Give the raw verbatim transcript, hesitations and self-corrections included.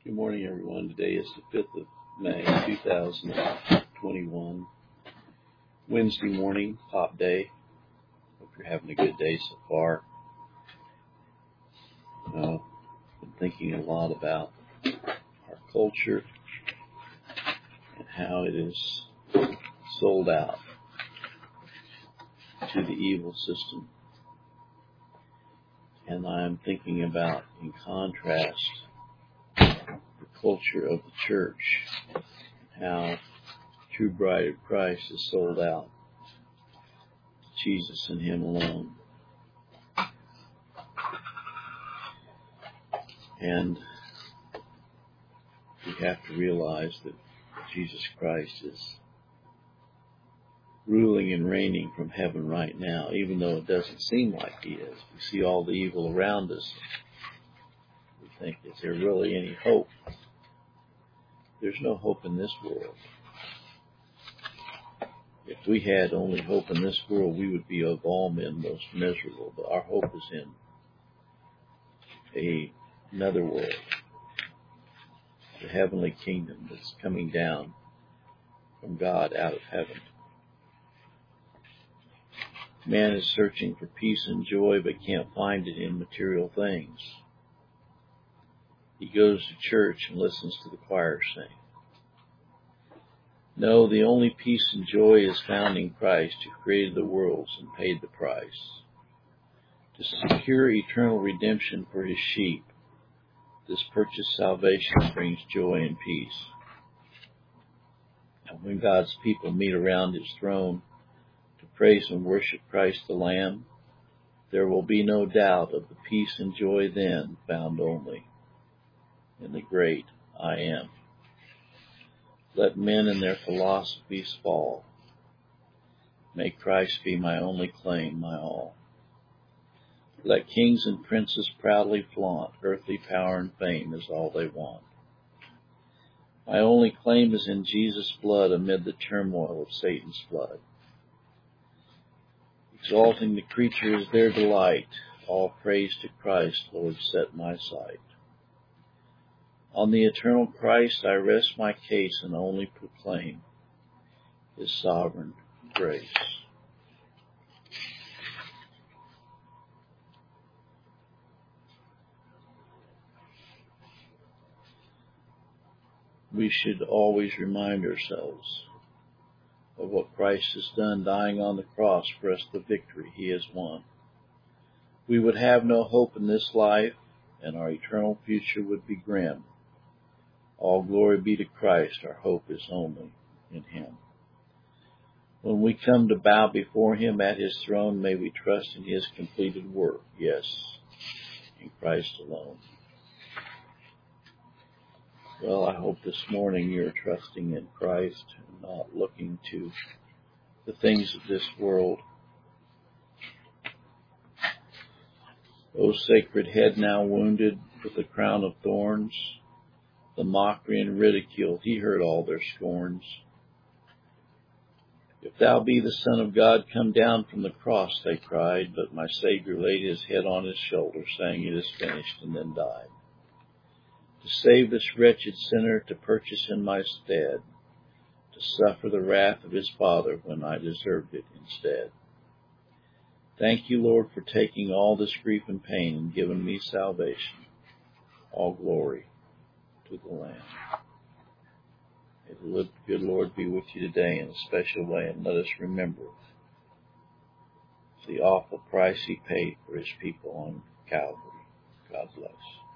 Good morning, everyone. Today is the fifth of May, two thousand twenty-one. Wednesday morning, pop day. Hope you're having a good day so far. Uh, been thinking a lot about our culture and how it is sold out to the evil system. And I'm thinking about, in contrast, the culture of the church, how the true bride of Christ is sold out to Jesus and Him alone. And we have to realize that Jesus Christ is ruling and reigning from heaven right now, even though it doesn't seem like He is. We see all the evil around us. We think, is there really any hope? There's no hope in this world. If we had only hope in this world, we would be of all men most miserable. But our hope is in a, another world, the heavenly kingdom that's coming down from God out of heaven. Man is searching for peace and joy, but can't find it in material things. He goes to church and listens to the choir sing. No, the only peace and joy is found in Christ, who created the worlds and paid the price. To secure eternal redemption for His sheep, this purchased salvation brings joy and peace. And when God's people meet around His throne to praise and worship Christ the Lamb, there will be no doubt of the peace and joy then found only in the great I Am. Let men and their philosophies fall. May Christ be my only claim, my all. Let kings and princes proudly flaunt, earthly power and fame is all they want. My only claim is in Jesus' blood amid the turmoil of Satan's flood. Exalting the creature is their delight. All praise to Christ, Lord, set my sight. On the eternal Christ I rest my case and only proclaim His sovereign grace. We should always remind ourselves of what Christ has done, dying on the cross for us, the victory He has won. We would have no hope in this life, and our eternal future would be grim. All glory be to Christ, our hope is only in Him. When we come to bow before Him at His throne, may we trust in His completed work, yes, in Christ alone. Well, I hope this morning you're trusting in Christ and not looking to the things of this world. O sacred head now wounded with the crown of thorns, the mockery and ridicule, He heard all their scorns. If Thou be the Son of God, come down from the cross, they cried, but my Savior laid His head on His shoulder, saying, it is finished, and then died. To save this wretched sinner, to purchase in my stead, to suffer the wrath of His Father when I deserved it instead. Thank You, Lord, for taking all this grief and pain and giving me salvation. All glory to the Lamb. May the good Lord be with you today in a special way, and let us remember the awful price He paid for His people on Calvary. God bless.